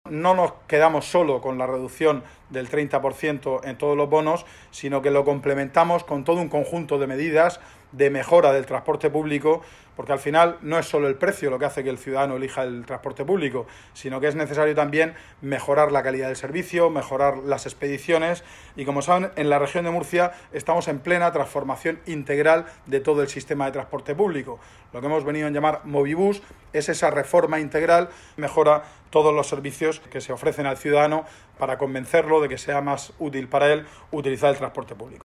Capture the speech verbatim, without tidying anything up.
No nos quedamos solo con la reducción del treinta por ciento en todos los bonos, sino que lo complementamos con todo un conjunto de medidas de mejora del transporte público, porque al final no es solo el precio lo que hace que el ciudadano elija el transporte público, sino que es necesario también mejorar la calidad del servicio, mejorar las expediciones y, como saben, en la región de Murcia estamos en plena transformación integral de todo el sistema de transporte público. Lo que hemos venido a llamar Movibus es esa reforma integral que mejora todos los servicios que se ofrecen al ciudadano para convencerlo de que sea más útil para él utilizar el transporte público.